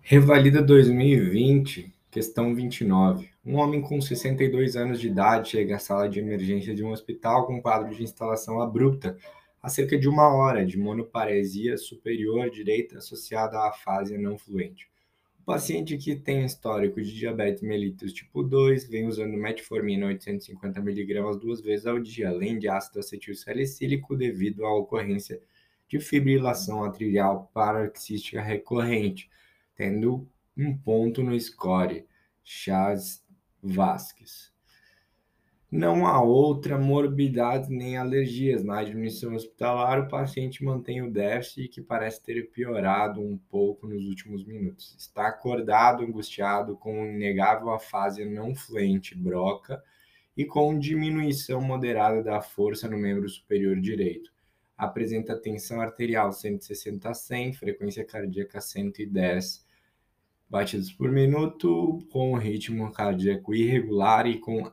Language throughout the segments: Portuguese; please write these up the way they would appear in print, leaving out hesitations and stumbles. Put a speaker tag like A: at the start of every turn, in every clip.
A: Revalida 2020, questão 29. Um homem com 62 anos de idade chega à sala de emergência de um hospital com um quadro de instalação abrupta há cerca de uma hora de monoparesia superior direita associada à afasia não fluente. O paciente que tem histórico de diabetes mellitus tipo 2 vem usando metformina 850 mg duas vezes ao dia, além de ácido acetil salicílico devido à ocorrência de fibrilação atrial paroxística recorrente, tendo um ponto no score, Chas Vasques. Não há outra morbidade nem alergias. Na admissão hospitalar, o paciente mantém o déficit que parece ter piorado um pouco nos últimos minutos. Está acordado, angustiado, com inegável afasia não fluente, broca, e com diminuição moderada da força no membro superior direito. Apresenta tensão arterial 160 a 100, frequência cardíaca 110 batidos por minuto, com ritmo cardíaco irregular e com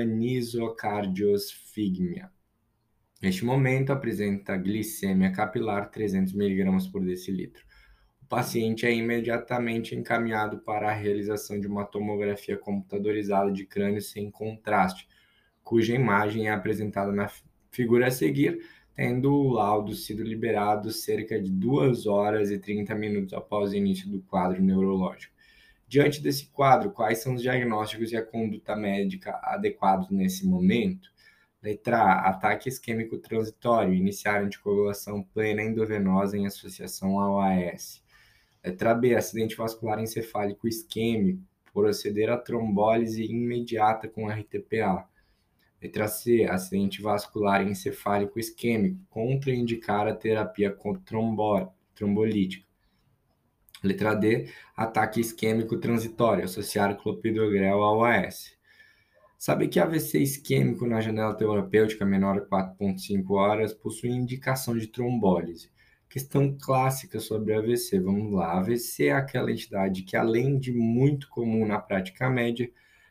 A: anisocardiosfigmia. Neste momento, apresenta glicemia capilar 300 mg por decilitro. O paciente é imediatamente encaminhado para a realização de uma tomografia computadorizada de crânio sem contraste, cuja imagem é apresentada na figura a seguir, tendo o laudo sido liberado cerca de 2 horas e 30 minutos após o início do quadro neurológico. Diante desse quadro, quais são os diagnósticos e a conduta médica adequados nesse momento? Letra A, ataque isquêmico transitório, iniciar anticoagulação plena endovenosa em associação ao AS. Letra B, acidente vascular encefálico isquêmico, proceder a trombólise imediata com RTPA. Letra C, acidente vascular encefálico isquêmico, contraindicar a terapia trombolítica. Letra D, ataque isquêmico transitório, associar clopidogrel ao AS. Sabe que AVC isquêmico na janela terapêutica menor a 4,5 horas possui indicação de trombólise. Questão clássica sobre AVC, vamos lá. AVC é aquela entidade que, além de muito comum na prática média,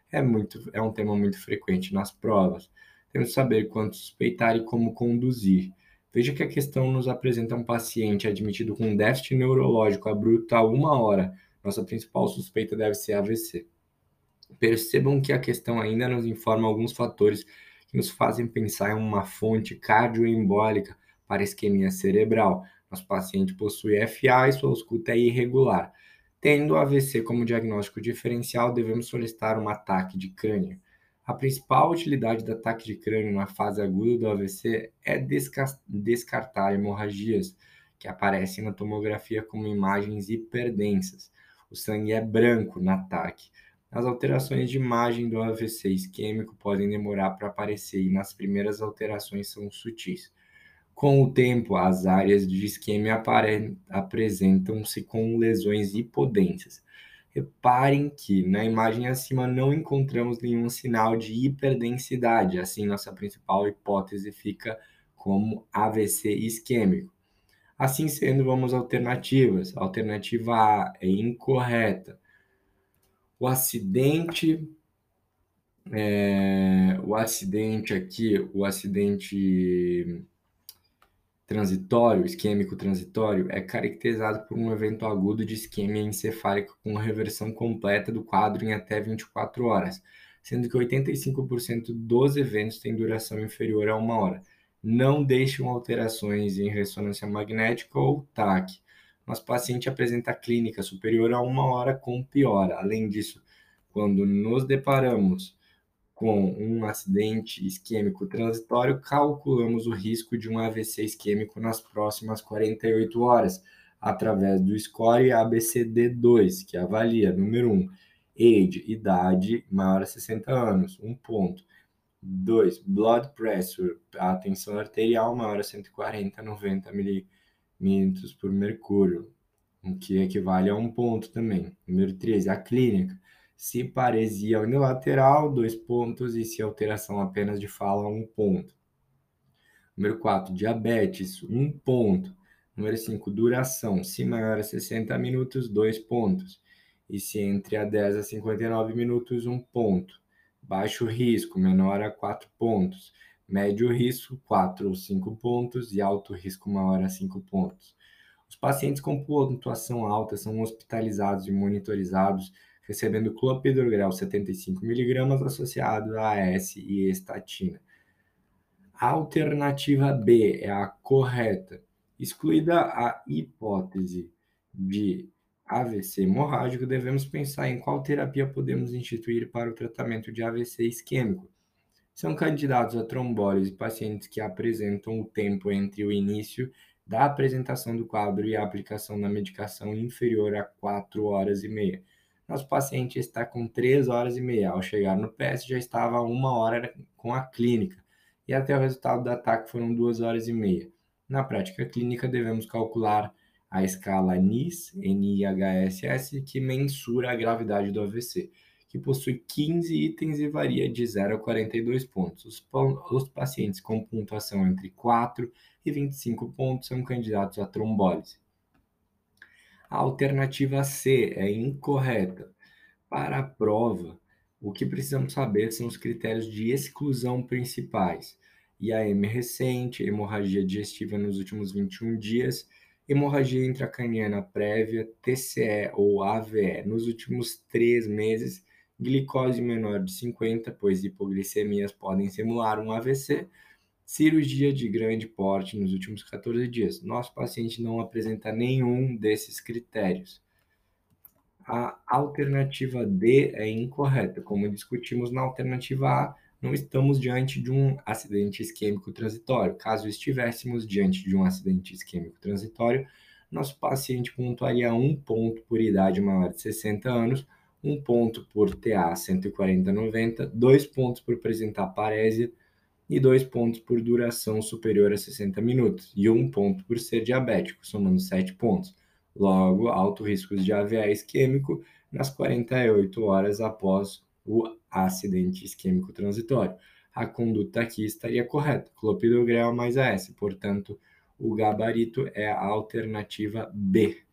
A: é um tema muito frequente nas provas. Temos que saber quanto suspeitar e como conduzir. Veja que a questão nos apresenta um paciente admitido com déficit neurológico abrupto há uma hora. Nossa principal suspeita deve ser AVC. Percebam que a questão ainda nos informa alguns fatores que nos fazem pensar em uma fonte cardioembólica para isquemia cerebral. Nosso paciente possui FA e sua ausculta é irregular. Tendo AVC como diagnóstico diferencial, devemos solicitar um ataque de crânio. A principal utilidade do ataque de crânio na fase aguda do AVC é descartar hemorragias, que aparecem na tomografia como imagens hiperdensas. O sangue é branco no ataque. As alterações de imagem do AVC isquêmico podem demorar para aparecer e nas primeiras alterações são sutis. Com o tempo, as áreas de isquemia apresentam-se com lesões hipodensas. Reparem que na imagem acima não encontramos nenhum sinal de hiperdensidade, assim nossa principal hipótese fica como AVC isquêmico. Assim sendo, vamos alternativas. Alternativa A é incorreta. O acidente transitório, isquêmico transitório, é caracterizado por um evento agudo de isquemia encefálica com reversão completa do quadro em até 24 horas, sendo que 85% dos eventos têm duração inferior a uma hora. Não deixam alterações em ressonância magnética ou TAC. Nosso paciente apresenta clínica superior a uma hora com piora. Além disso, quando nos deparamos com um acidente isquêmico transitório, calculamos o risco de um AVC isquêmico nas próximas 48 horas, através do score ABCD2, que avalia, número 1, age, idade maior a 60 anos, 1 ponto. 2, blood pressure, a tensão arterial maior a 140/90 milímetros por mercúrio, o que equivale a 1 ponto também. Número 3, a clínica. Se paresia unilateral, 2 pontos, e se alteração apenas de fala, 1 ponto. Número 4, diabetes, 1 ponto. Número 5, duração. Se maior a 60 minutos, 2 pontos. E se entre a 10 a 59 minutos, 1 ponto. Baixo risco, menor a 4 pontos. Médio risco, 4 ou 5 pontos. E alto risco, maior a 5 pontos. Os pacientes com pontuação alta são hospitalizados e monitorizados, recebendo clopidogrel 75 mg associado a AS e estatina. A alternativa B é a correta. Excluída a hipótese de AVC hemorrágico, devemos pensar em qual terapia podemos instituir para o tratamento de AVC isquêmico. São candidatos a trombólise pacientes que apresentam o tempo entre o início da apresentação do quadro e a aplicação da medicação inferior a 4 horas e meia. Nosso paciente está com 3 horas e meia. Ao chegar no PS, já estava a 1 hora com a clínica e até o resultado do ataque foram 2 horas e meia. Na prática clínica, devemos calcular a escala NIHSS, que mensura a gravidade do AVC, que possui 15 itens e varia de 0 a 42 pontos. Os pacientes com pontuação entre 4 e 25 pontos são candidatos a trombólise. A alternativa C é incorreta. Para a prova, o que precisamos saber são os critérios de exclusão principais: IAM recente, hemorragia digestiva nos últimos 21 dias, hemorragia intracraniana prévia, TCE ou AVE nos últimos 3 meses, glicose menor de 50, pois hipoglicemias podem simular um AVC, cirurgia de grande porte nos últimos 14 dias. Nosso paciente não apresenta nenhum desses critérios. A alternativa D é incorreta. Como discutimos na alternativa A, não estamos diante de um acidente isquêmico transitório. Caso estivéssemos diante de um acidente isquêmico transitório, nosso paciente pontuaria 1 ponto por idade maior de 60 anos, 1 ponto por TA 140/90, 2 pontos por apresentar parésia e 2 pontos por duração superior a 60 minutos, e 1 ponto por ser diabético, somando 7 pontos. Logo, alto risco de AVE isquêmico nas 48 horas após o acidente isquêmico transitório. A conduta aqui estaria correta, clopidogrel mais AS, portanto, o gabarito é a alternativa B.